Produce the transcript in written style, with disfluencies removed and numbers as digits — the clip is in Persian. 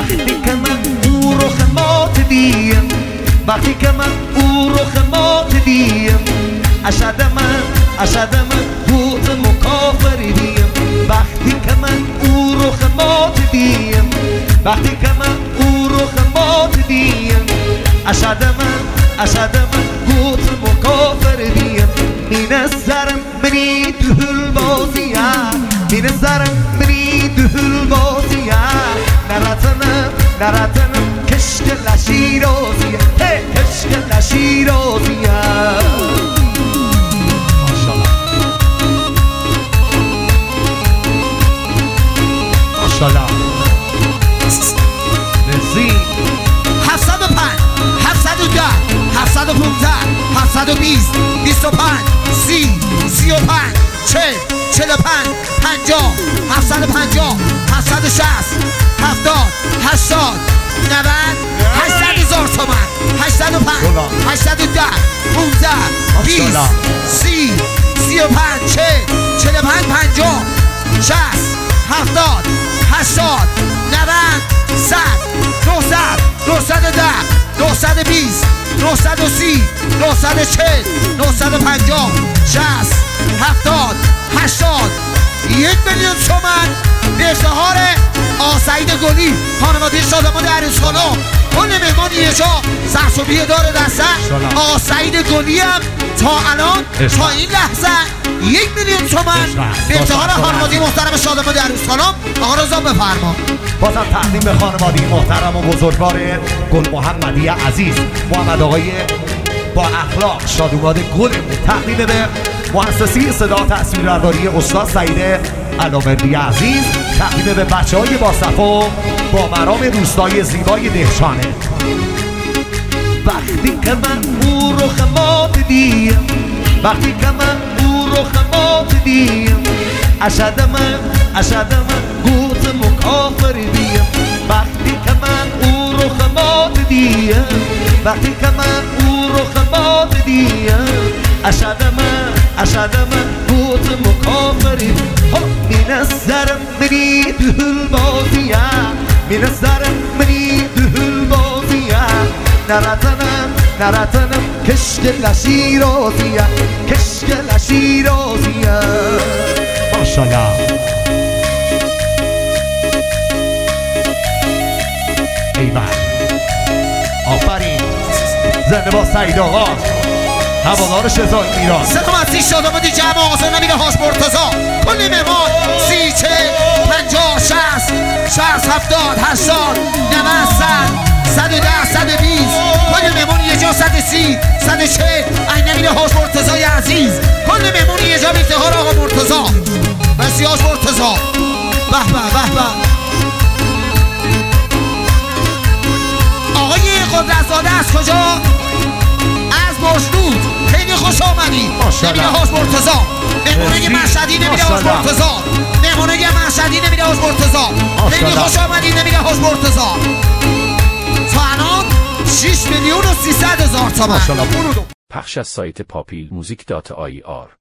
وقتی که من او رخ مات دیم، وقتی که من او رخ مات دیم، اشد من بود مکافر دیم. وقتی که من او رخ مات دیم، وقتی که من او رخ مات دیم، اشد من بود مکافر دیم. می نظرم منی دهل بازیه، می نظرم منی دهل بازیه، نراتنم کشک لشیرازیه، کشک لشیرازیه. ماشاءالله نزی 705 710 715 720 25 30 35 40 45 50 750 760 70 80 90 800,000 تومان 805 810 15 20 30 35 40 45 50 60 70 80 90 100 900 910 920 930 940 950 60 70 80 1,000,000 تومان به افتخار آقا سعید گلی، خانواده شادمان عروسخانم، کل مهمان یه جا سرسوبی داره دسته. آقا سعید گلی هم تا الان تا این لحظه 1,000,000 تومان به افتخار خانواده محترم شادمان عروسخانم. آقا رضا بفرما. بازم تقدیم به خانواده محترم و بزرگوار گل محمدی عزیز، محمد آقای با اخلاق شادوماد گل، تقدیم به مؤسسه صدا تصویربرداری استاد سعید علامردی عزیز، تقدیم به بچه‌های با صفا با مرام روستای زیبای دهشانه. وقتی که من او رخ مات دیم، وقتی که من او رخ مات دیم، اشد من گوت مکافر دیم. وقتی که من او رخ مات دیم، وقتی که من او رخ مات دیم، اشد من گوت مکافر دیم. می نظرم منی دهل بازیه، می نظرم منی دهل بازیه، نراتنم کشک لشیرازیه، کشک لشیرازیه. ماشاءالله ایوان آفرین، زنده با سعید آقا هوادار شزای ایران. سلامتی شادامادی جمع آقا نمیر هاش مرتضا، کل مهمان 30 40 50 60 70 80 90 100 110 120 کل مهمان یه جا 130 140 این نمیر هاش مرتضای عزیز، کل مهمان یه جا به افتخار آقا مرتضا بسی هاش مرتضا. به به به به. آقای قدرت‌زاده از کجا؟ از مشدود. خیلی خوش آمدی. نمیره هاش مرتضا، مهمونه مشهدی نمیره هاش مرتضا، مهمونه مشهدی نمیره هاش مرتضا. خیلی خوش آمدی نمیره هاش مرتضا. تا الان 6,300,000 تومان. پخش از سایت papilmusic.ir